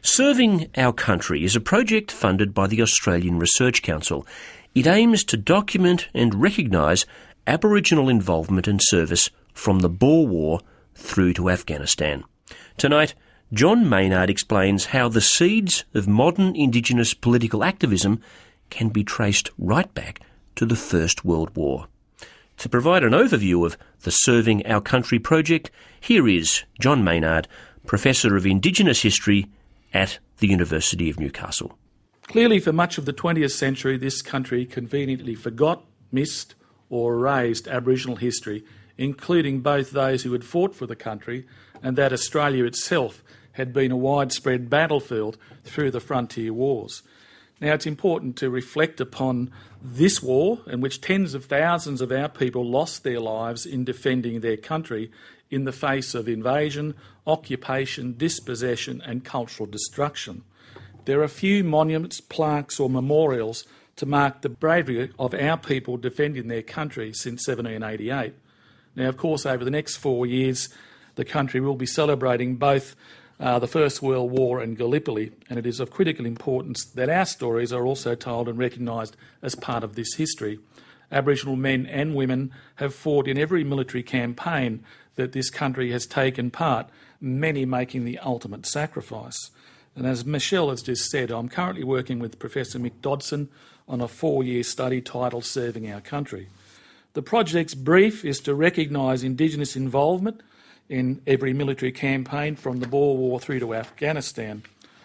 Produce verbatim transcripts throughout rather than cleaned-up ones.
Serving Our Country is a project funded by the Australian Research Council. It aims to document and recognise Aboriginal involvement and service from the Boer War through to Afghanistan. Tonight, John Maynard explains how the seeds of modern Indigenous political activism can be traced right back to the First World War. To provide an overview of the Serving Our Country project, here is John Maynard, Professor of Indigenous History at the University of Newcastle. Clearly, for much of the twentieth century, this country conveniently forgot, missed or erased Aboriginal history, including both those who had fought for the country and that Australia itself had been a widespread battlefield through the frontier wars. Now, it's important to reflect upon this war in which tens of thousands of our people lost their lives in defending their country in the face of invasion, occupation, dispossession and cultural destruction. There are few monuments, plaques or memorials to mark the bravery of our people defending their country since seventeen eighty-eight. Now, of course, over the next four years, the country will be celebrating both uh, the First World War and Gallipoli, and it is of critical importance that our stories are also told and recognised as part of this history. Aboriginal men and women have fought in every military campaign that this country has taken part, many making the ultimate sacrifice. And as Michelle has just said, I'm currently working with Professor Mick Dodson on a four-year study titled Serving Our Country. The project's brief is to recognise Indigenous involvement in every military campaign from the Boer War through to Afghanistan.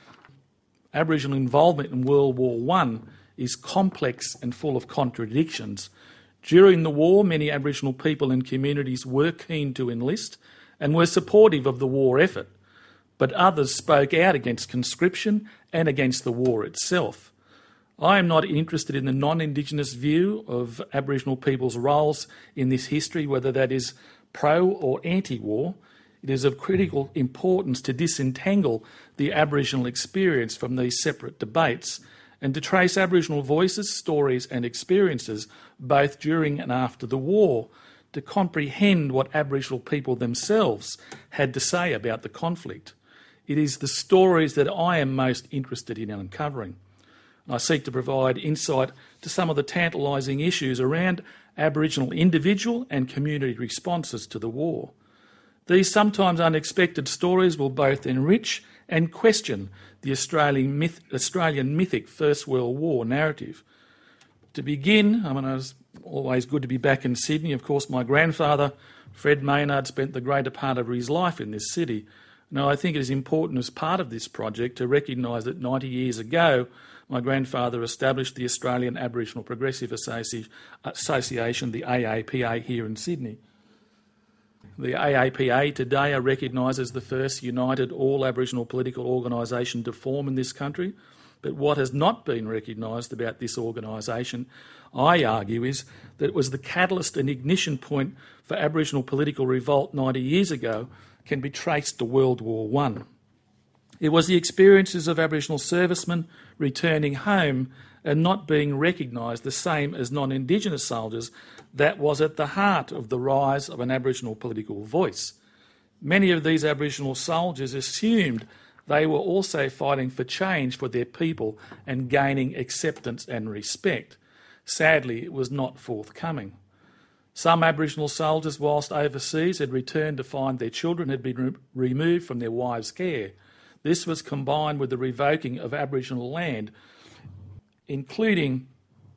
Aboriginal involvement in World War One is complex and full of contradictions. During the war, many Aboriginal people and communities were keen to enlist and were supportive of the war effort, but others spoke out against conscription and against the war itself. I am not interested in the non-Indigenous view of Aboriginal people's roles in this history, whether that is pro or anti-war. It is of critical importance to disentangle the Aboriginal experience from these separate debates and to trace Aboriginal voices, stories and experiences both during and after the war to comprehend what Aboriginal people themselves had to say about the conflict. It is the stories that I am most interested in uncovering. I seek to provide insight to some of the tantalising issues around Aboriginal individual and community responses to the war. These sometimes unexpected stories will both enrich and question the Australian, myth, Australian mythic First World War narrative. To begin, I mean, it was always good to be back in Sydney. Of course, my grandfather, Fred Maynard, spent the greater part of his life in this city. Now, I think it is important as part of this project to recognise that ninety years ago, my grandfather established the Australian Aboriginal Progressive Associ- Association, the A A P A, here in Sydney. The A A P A today are recognised as the first united all-Aboriginal political organisation to form in this country. But what has not been recognised about this organisation, I argue, is that it was the catalyst and ignition point for Aboriginal political revolt ninety years ago can be traced to World War One. It was the experiences of Aboriginal servicemen returning home and not being recognised the same as non-Indigenous soldiers that was at the heart of the rise of an Aboriginal political voice. Many of these Aboriginal soldiers assumed they were also fighting for change for their people and gaining acceptance and respect. Sadly, it was not forthcoming. Some Aboriginal soldiers, whilst overseas, had returned to find their children had been re- removed from their wives' care. This was combined with the revoking of Aboriginal land, including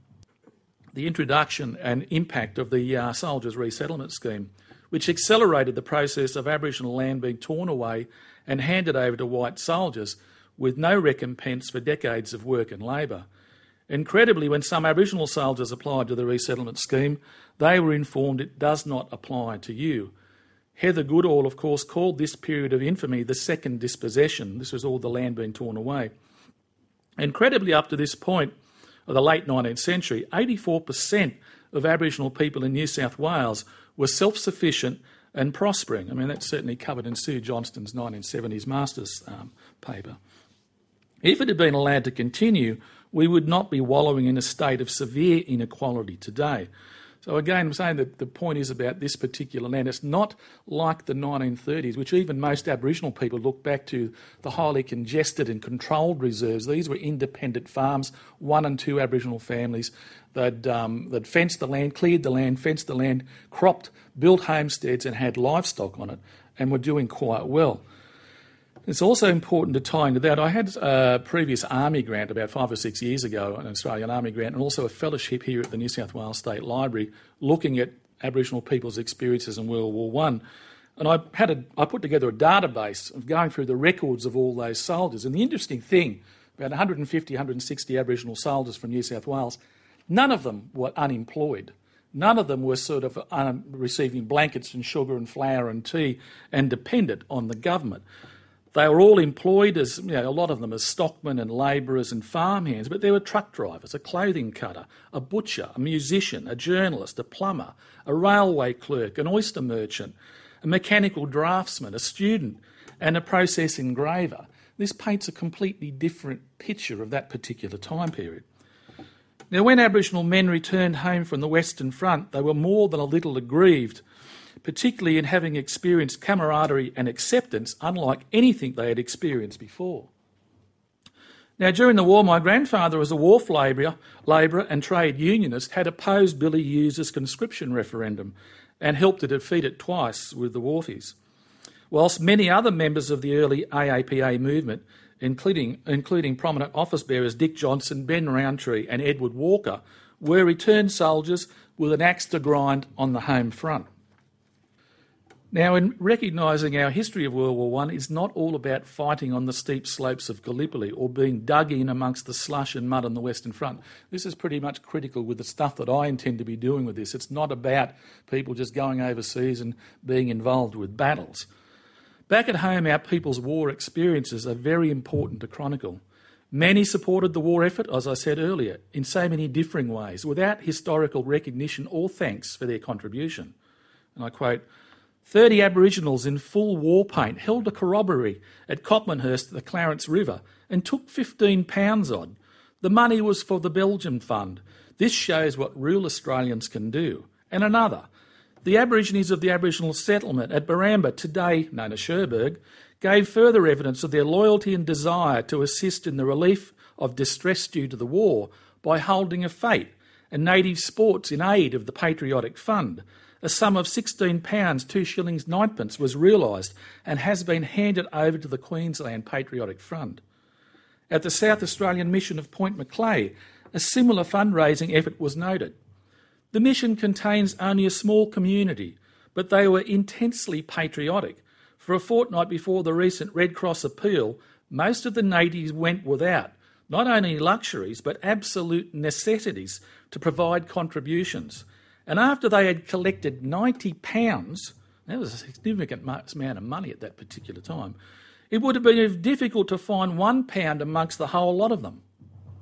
the introduction and impact of the uh, Soldiers Resettlement Scheme, which accelerated the process of Aboriginal land being torn away and handed over to white soldiers with no recompense for decades of work and labour. Incredibly, when some Aboriginal soldiers applied to the resettlement scheme, they were informed it does not apply to you. Heather Goodall, of course, called this period of infamy the second dispossession. This was all the land being torn away. Incredibly, up to this point of the late nineteenth century, eighty-four percent of Aboriginal people in New South Wales were self-sufficient and prospering. I mean, that's certainly covered in Sue Johnston's nineteen seventies master's um, paper. If it had been allowed to continue, we would not be wallowing in a state of severe inequality today. So again, I'm saying that the point is about this particular land. It's not like the nineteen thirties, which even most Aboriginal people look back to the highly congested and controlled reserves. These were independent farms, one and two Aboriginal families. They'd, um, they'd fenced the land, cleared the land, fenced the land, cropped, built homesteads and had livestock on it, and were doing quite well. It's also important to tie into that. I had a previous Army grant about five or six years ago, an Australian Army grant, and also a fellowship here at the New South Wales State Library looking at Aboriginal people's experiences in World War One. And I had a, I put together a database of going through the records of all those soldiers. And the interesting thing, about one hundred fifty, one hundred sixty Aboriginal soldiers from New South Wales, none of them were unemployed. None of them were sort of um, receiving blankets and sugar and flour and tea and dependent on the government. They were all employed as, you know, a lot of them as stockmen and labourers and farmhands, but there were truck drivers, a clothing cutter, a butcher, a musician, a journalist, a plumber, a railway clerk, an oyster merchant, a mechanical draftsman, a student and a process engraver. This paints a completely different picture of that particular time period. Now, when Aboriginal men returned home from the Western Front, they were more than a little aggrieved, particularly in having experienced camaraderie and acceptance unlike anything they had experienced before. Now, during the war, my grandfather, as a wharf labourer, labourer and trade unionist, had opposed Billy Hughes' conscription referendum and helped to defeat it twice with the wharfies. Whilst many other members of the early A A P A movement, including, including prominent office bearers Dick Johnson, Ben Rountree and Edward Walker, were returned soldiers with an axe to grind on the home front. Now, in recognising our history of World War One, it's not all about fighting on the steep slopes of Gallipoli or being dug in amongst the slush and mud on the Western Front. This is pretty much critical with the stuff that I intend to be doing with this. It's not about people just going overseas and being involved with battles. Back at home, our people's war experiences are very important to chronicle. Many supported the war effort, as I said earlier, in so many differing ways, without historical recognition or thanks for their contribution. And I quote, thirty Aboriginals in full war paint held a corroboree at Copmanhurst at the Clarence River and took fifteen pounds odd. The money was for the Belgian Fund. This shows what real Australians can do. And another, the Aborigines of the Aboriginal settlement at Baramba, today known as Cherbourg, gave further evidence of their loyalty and desire to assist in the relief of distress due to the war by holding a fete and native sports in aid of the Patriotic Fund. A sum of sixteen pounds, two shillings ninepence was realised and has been handed over to the Queensland Patriotic Fund. At the South Australian mission of Point Macleay, a similar fundraising effort was noted. The mission contains only a small community, but they were intensely patriotic. For a fortnight before the recent Red Cross appeal, most of the natives went without not only luxuries but absolute necessities to provide contributions. And after they had collected ninety pounds, that was a significant amount of money at that particular time, it would have been difficult to find one pound amongst the whole lot of them.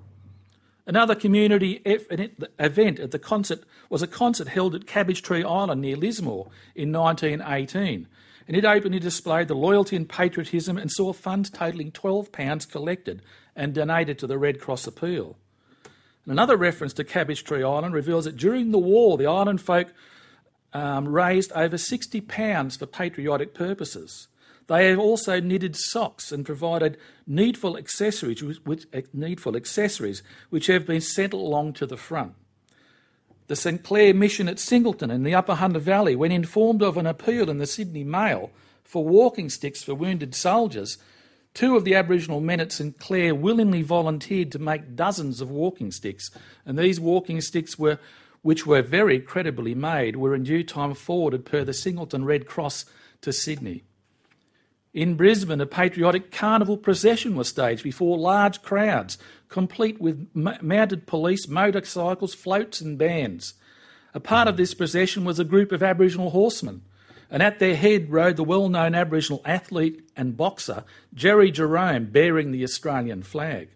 Another community event at the concert was a concert held at Cabbage Tree Island near Lismore in nineteen eighteen, and it openly displayed the loyalty and patriotism and saw funds totalling twelve pounds collected and donated to the Red Cross appeal. And another reference to Cabbage Tree Island reveals that during the war, the island folk um, raised over sixty pounds for patriotic purposes. They have also knitted socks and provided needful accessories, which, needful accessories which have been sent along to the front. The St Clair Mission at Singleton in the Upper Hunter Valley, when informed of an appeal in the Sydney Mail for walking sticks for wounded soldiers, two of the Aboriginal men at St Clair willingly volunteered to make dozens of walking sticks, and these walking sticks were, which were very credibly made, were in due time forwarded per the Singleton Red Cross to Sydney. In Brisbane, a patriotic carnival procession was staged before large crowds, complete with m- mounted police, motorcycles, floats and bands. A part of this procession was a group of Aboriginal horsemen, and at their head rode the well-known Aboriginal athlete and boxer Jerry Jerome, bearing the Australian flag.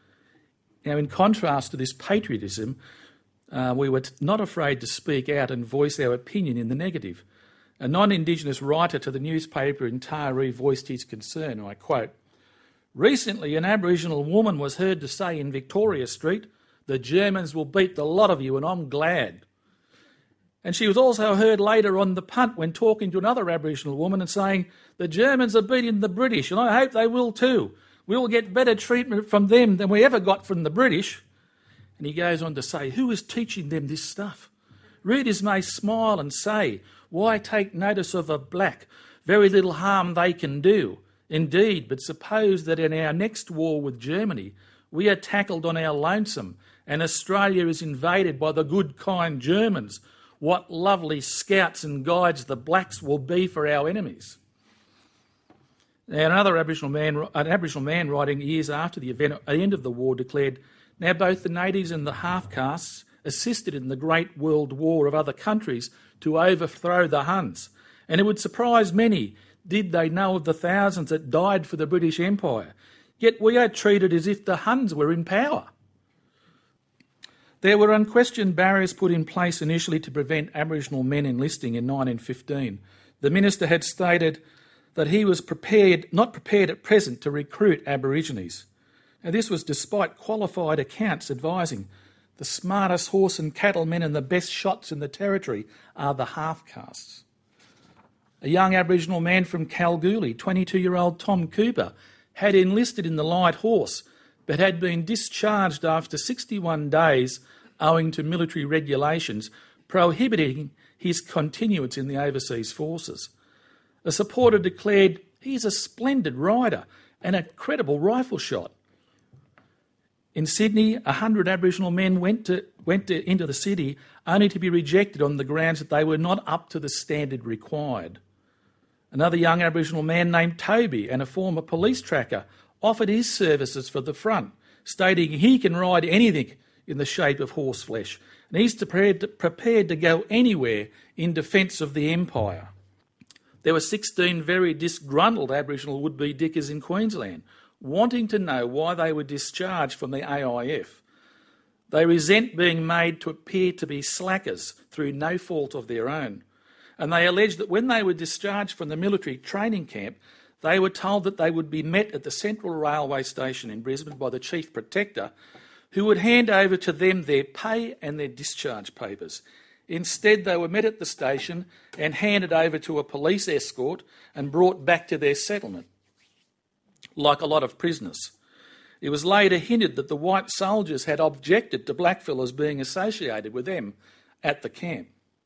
Now, in contrast to this patriotism, uh, we were not afraid to speak out and voice our opinion in the negative. A non-Indigenous writer to the newspaper in Taree voiced his concern, and I quote, "Recently an Aboriginal woman was heard to say in Victoria Street, 'The Germans will beat the lot of you and I'm glad.' And she was also heard later on the punt when talking to another Aboriginal woman and saying, the Germans are beating the British, and I hope they will too. We'll get better treatment from them than we ever got from the British. And he goes on to say, who is teaching them this stuff? Readers may smile and say, why take notice of a black? Very little harm they can do. Indeed, but suppose that in our next war with Germany, we are tackled on our lonesome and Australia is invaded by the good, kind Germans. What lovely scouts and guides the blacks will be for our enemies. Now, another Aboriginal man, an Aboriginal man writing years after the event, at the end of the war, declared, now both the natives and the half-castes assisted in the great world war of other countries to overthrow the Huns. And it would surprise many, did they know of the thousands that died for the British Empire. Yet we are treated as if the Huns were in power. There were unquestioned barriers put in place initially to prevent Aboriginal men enlisting in nineteen fifteen. The minister had stated that he was prepared, not prepared at present to recruit Aborigines. And this was despite qualified accounts advising the smartest horse and cattle men and the best shots in the territory are the half-castes. A young Aboriginal man from Kalgoorlie, twenty-two-year-old Tom Cooper, had enlisted in the Light Horse but had been discharged after sixty-one days owing to military regulations prohibiting his continuance in the overseas forces. A supporter declared, he's a splendid rider and a credible rifle shot. In Sydney, a hundred Aboriginal men went to, went to, into the city only to be rejected on the grounds that they were not up to the standard required. Another young Aboriginal man named Toby and a former police tracker offered his services for the front, stating he can ride anything in the shape of horseflesh, and he's prepared to, prepared to go anywhere in defence of the Empire. There were sixteen very disgruntled Aboriginal would-be dickers in Queensland, wanting to know why they were discharged from the A I F. They resent being made to appear to be slackers through no fault of their own. And they allege that when they were discharged from the military training camp, they were told that they would be met at the Central Railway Station in Brisbane by the Chief Protector, who would hand over to them their pay and their discharge papers. Instead, they were met at the station and handed over to a police escort and brought back to their settlement, like a lot of prisoners. It was later hinted that the white soldiers had objected to blackfellas being associated with them at the camp.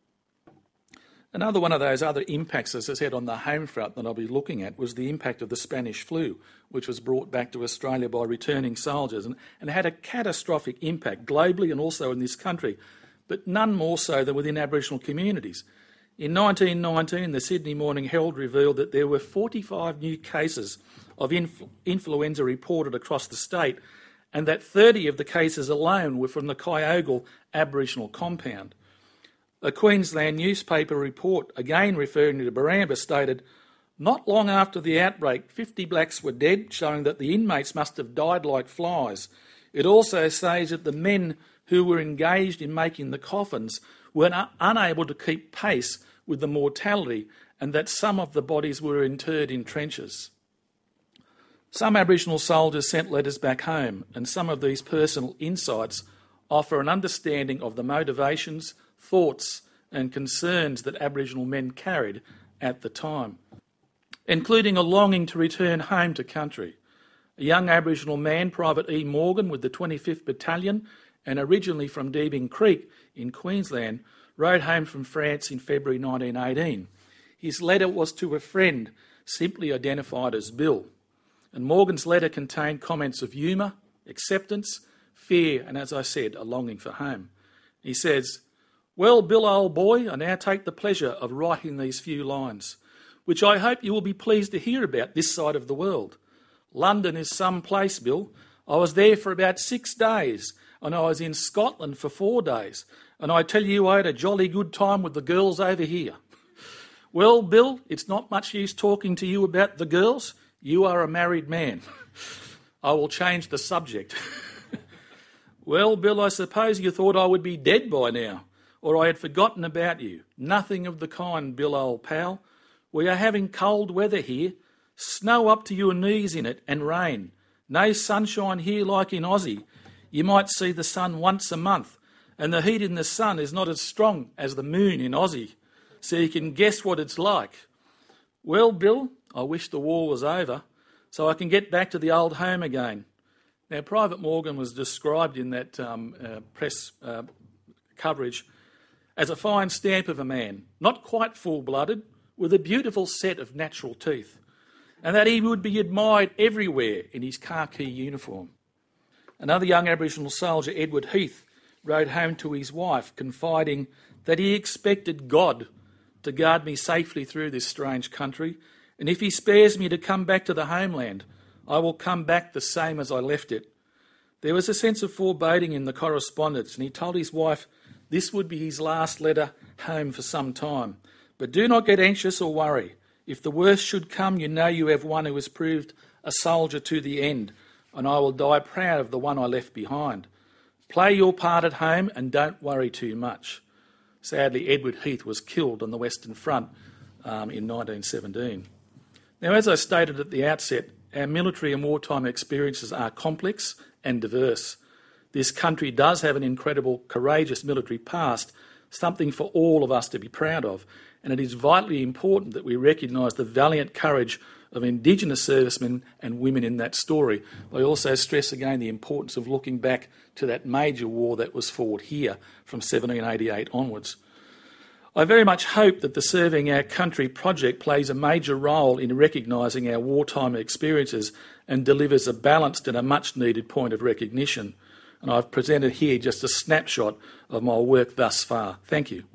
Another one of those other impacts, as I said, on the home front that I'll be looking at was the impact of the Spanish flu, which was brought back to Australia by returning soldiers and, and had a catastrophic impact globally and also in this country, but none more so than within Aboriginal communities. In nineteen nineteen, the Sydney Morning Herald revealed that there were forty-five new cases of influ- influenza reported across the state, and that thirty of the cases alone were from the Kyogle Aboriginal compound. A Queensland newspaper report, again referring to Barambah, stated, not long after the outbreak, fifty blacks were dead, showing that the inmates must have died like flies. It also says that the men who were engaged in making the coffins were un- unable to keep pace with the mortality, and that some of the bodies were interred in trenches. Some Aboriginal soldiers sent letters back home, and some of these personal insights offer an understanding of the motivations, thoughts and concerns that Aboriginal men carried at the time, including a longing to return home to country. A young Aboriginal man, Private E. Morgan, with the twenty-fifth Battalion and originally from Deebing Creek in Queensland, rode home from France in February nineteen eighteen. His letter was to a friend, simply identified as Bill, and Morgan's letter contained comments of humour, acceptance, fear and, as I said, a longing for home. He says, well, Bill, old boy, I now take the pleasure of writing these few lines, which I hope you will be pleased to hear about this side of the world. London is some place, Bill. I was there for about six days, and I was in Scotland for four days, and I tell you I had a jolly good time with the girls over here. Well, Bill, it's not much use talking to you about the girls. You are a married man. I will change the subject. Well, Bill, I suppose you thought I would be dead by now, or I had forgotten about you. Nothing of the kind, Bill, old pal. We are having cold weather here, snow up to your knees in it and rain. No sunshine here like in Aussie. You might see the sun once a month, and the heat in the sun is not as strong as the moon in Aussie, so you can guess what it's like. Well, Bill, I wish the war was over so I can get back to the old home again. Now, Private Morgan was described in that um, uh, press uh, coverage as a fine stamp of a man, not quite full-blooded, with a beautiful set of natural teeth, and that he would be admired everywhere in his khaki uniform. Another young Aboriginal soldier, Edward Heath, wrote home to his wife, confiding that he expected God to guard me safely through this strange country, and if he spares me to come back to the homeland, I will come back the same as I left it. There was a sense of foreboding in the correspondence, and he told his wife this would be his last letter home for some time. But do not get anxious or worry. If the worst should come, you know you have one who has proved a soldier to the end, and I will die proud of the one I left behind. Play your part at home and don't worry too much. Sadly, Edward Heath was killed on the Western Front um, in nineteen seventeen. Now, as I stated at the outset, our military and wartime experiences are complex and diverse. This country does have an incredible, courageous military past, something for all of us to be proud of, and it is vitally important that we recognise the valiant courage of Indigenous servicemen and women in that story. I also stress again the importance of looking back to that major war that was fought here from seventeen eighty-eight onwards. I very much hope that the Serving Our Country project plays a major role in recognising our wartime experiences and delivers a balanced and a much-needed point of recognition. And I've presented here just a snapshot of my work thus far. Thank you.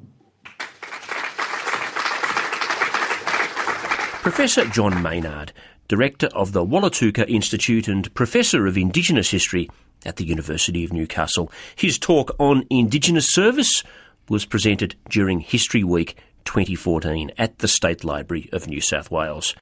Professor John Maynard, Director of the Wallatuka Institute and Professor of Indigenous History at the University of Newcastle. His talk on Indigenous service was presented during History Week twenty fourteen at the State Library of New South Wales.